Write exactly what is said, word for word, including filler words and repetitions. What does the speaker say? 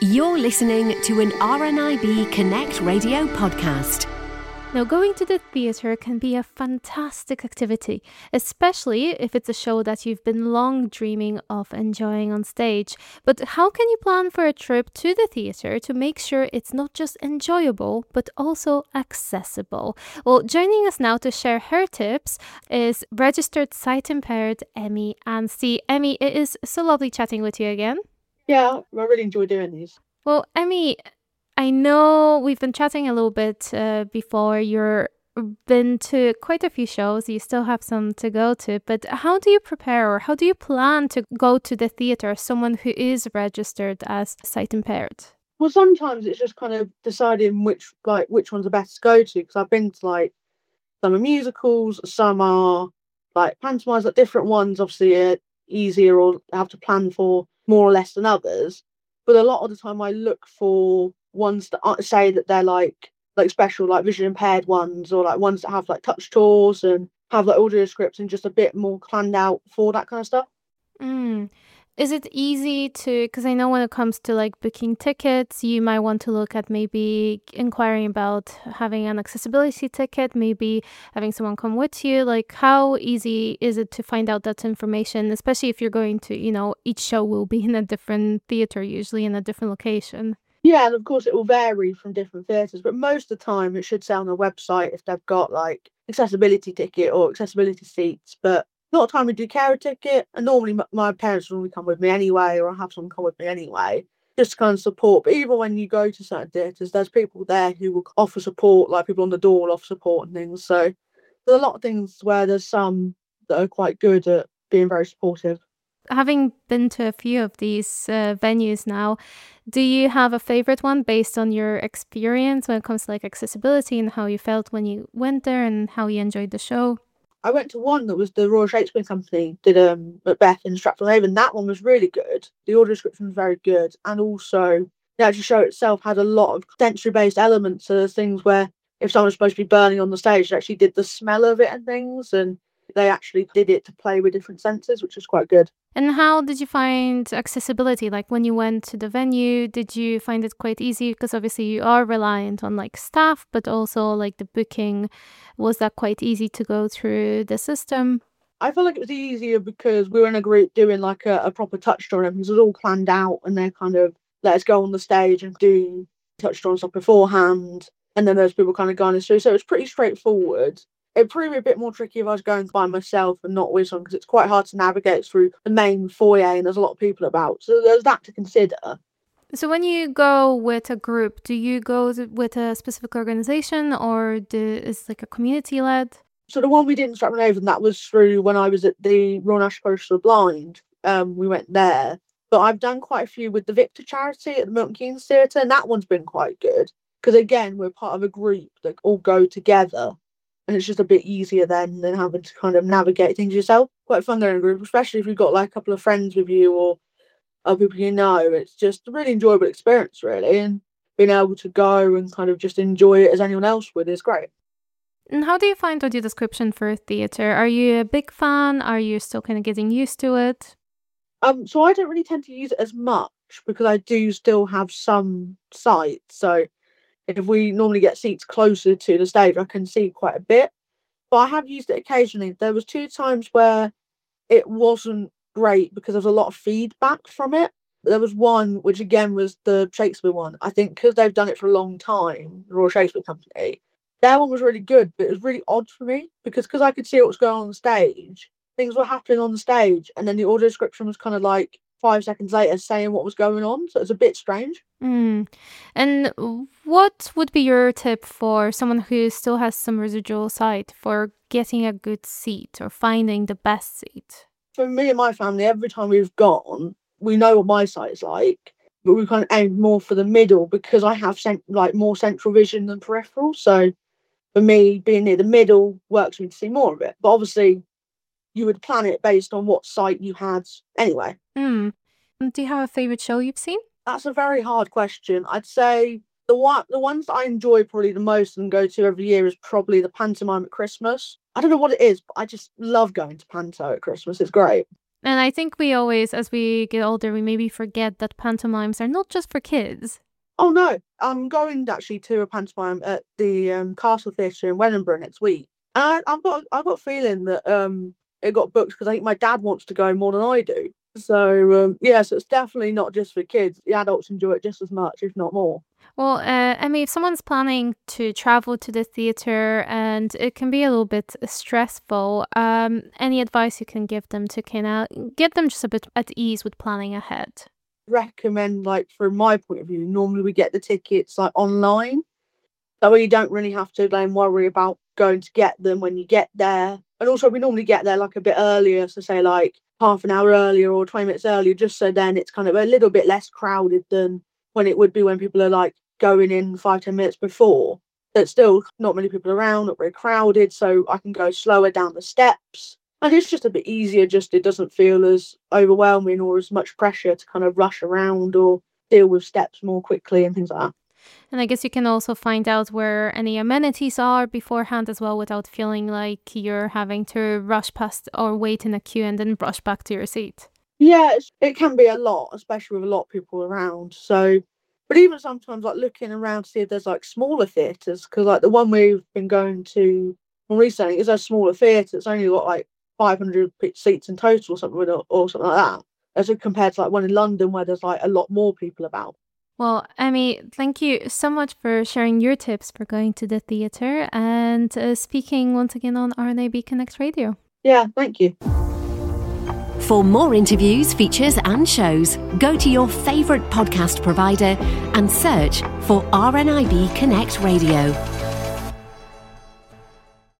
You're listening to an R N I B Connect radio podcast. Now, going to the theatre can be a fantastic activity, especially if it's a show that you've been long dreaming of enjoying on stage. But how can you plan for a trip to the theatre to make sure it's not just enjoyable, but also accessible? Well, joining us now to share her tips is registered sight-impaired Emmy Anstey. Emmy, it is so lovely chatting with you again. Yeah, I really enjoy doing these. Well, Emmy, I know we've been chatting a little bit uh, before. You've been to quite a few shows. You still have some to go to. But how do you prepare or how do you plan to go to the theatre as someone who is registered as sight impaired? Well, sometimes it's just kind of deciding which like which one's the best to go to, because I've been to like some are musicals, some are like pantomimes, like different ones obviously are easier or have to plan for more or less than others. But a lot of the time I look for ones that aren't, say that they're like like special, like vision impaired ones, or like ones that have like touch tours and have like audio scripts and just a bit more planned out for that kind of stuff. Mm. Is it easy to, because I know when it comes to like booking tickets, you might want to look at maybe inquiring about having an accessibility ticket, maybe having someone come with you. Like, how easy is it to find out that information, especially if you're going to, you know, each show will be in a different theatre, usually in a different location? Yeah, and of course it will vary from different theatres, but most of the time it should say on the website if they've got like accessibility ticket or accessibility seats. But a lot of time we do carry a ticket, and normally m- my parents will normally come with me anyway, or I'll have someone come with me anyway, just to kind of support. But even when you go to certain theatres, there's people there who will offer support, like people on the door will offer support and things. So there's a lot of things where there's some that are quite good at being very supportive. Having been to a few of these uh, venues now, do you have a favorite one based on your experience when it comes to like accessibility and how you felt when you went there and how you enjoyed the show? I went to one that was the Royal Shakespeare Company did um Macbeth in Stratford-on-Avon. That one was really good. The audio description was very good, and also the actual show itself had a lot of sensory-based elements. So there's things where if someone was supposed to be burning on the stage, they actually did the smell of it and things, and they actually did it to play with different senses, which was quite good. And how did you find accessibility? Like when you went to the venue, did you find it quite easy? Because obviously you are reliant on like staff, but also like the booking. Was that quite easy to go through the system? I feel like it was easier because we were in a group doing like a, a proper touch tour, and everything was all planned out, and they kind of let us go on the stage and do touch tour and stuff beforehand, and then those people kind of guiding us through. So it was pretty straightforward. It proved a bit more tricky if I was going by myself and not with someone, because it's quite hard to navigate through the main foyer and there's a lot of people about. So there's that to consider. So when you go with a group, do you go th- with a specific organization or do, is like a community led? So the one we did in Stratford-on-Avon, that was through when I was at the Royal National College for the Blind. Um, we went there. But I've done quite a few with the Victor charity at the Milton Keynes Theatre, and that one's been quite good. Because again, we're part of a group that all go together. And it's just a bit easier then than having to kind of navigate things yourself. Quite fun going in a group, especially if you've got like a couple of friends with you or other people you know. It's just a really enjoyable experience, really. And being able to go and kind of just enjoy it as anyone else would is great. And how do you find audio description for theatre? Are you a big fan? Are you still kind of getting used to it? Um, so I don't really tend to use it as much because I do still have some sight. So if we normally get seats closer to the stage, I can see quite a bit. But I have used it occasionally. There was two times where it wasn't great because there was a lot of feedback from it. There was one, which again was the Shakespeare one. I think because they've done it for a long time, the Royal Shakespeare Company, their one was really good, but it was really odd for me because because I could see what was going on on the stage, things were happening on the stage, and then the audio description was kind of like five seconds later saying what was going on. So it was a bit strange. Mm. And what would be your tip for someone who still has some residual sight for getting a good seat or finding the best seat? For me and my family, every time we've gone, we know what my sight is like, but we kind of aim more for the middle because I have cent- like more central vision than peripheral. So for me, being near the middle works for me to see more of it. But obviously, you would plan it based on what sight you had anyway. Mm. Do you have a favorite show you've seen? That's a very hard question. I'd say the one, the ones that I enjoy probably the most and go to every year is probably the pantomime at Christmas. I don't know what it is, but I just love going to panto at Christmas. It's great. And I think we always, as we get older, we maybe forget that pantomimes are not just for kids. Oh no, I'm going actually to a pantomime at the um, Castle Theatre in Wellingborough next week. And I, I've got I've got a feeling that um, it got booked because I think my dad wants to go more than I do. So um, yeah, so it's definitely not just for kids. The adults enjoy it just as much, if not more. Well, uh, I mean, if someone's planning to travel to the theatre and it can be a little bit stressful, um, any advice you can give them to kind of get them just a bit at ease with planning ahead? Recommend, like from my point of view, normally we get the tickets like online. That way you don't really have to then worry about going to get them when you get there. And also we normally get there like a bit earlier, so say like half an hour earlier or twenty minutes earlier, just so then it's kind of a little bit less crowded than when it would be when people are like going in five, ten minutes before. There's still not many people around, not very crowded, so I can go slower down the steps. And it's just a bit easier, just it doesn't feel as overwhelming or as much pressure to kind of rush around or deal with steps more quickly and things like that. And I guess you can also find out where any amenities are beforehand as well without feeling like you're having to rush past or wait in a queue and then rush back to your seat. Yeah, it's, it can be a lot, especially with a lot of people around. So, but even sometimes like looking around to see if there's like smaller theatres, because like the one we've been going to more recently is a smaller theatre. It's only got like five hundred seats in total or something, or, or something like that, as compared to like one in London where there's like a lot more people about. Well, Emmy, thank you so much for sharing your tips for going to the theatre and uh, speaking once again on R N A B Connect Radio. Yeah, thank you. For more interviews, features and shows, go to your favourite podcast provider and search for R N I B Connect Radio.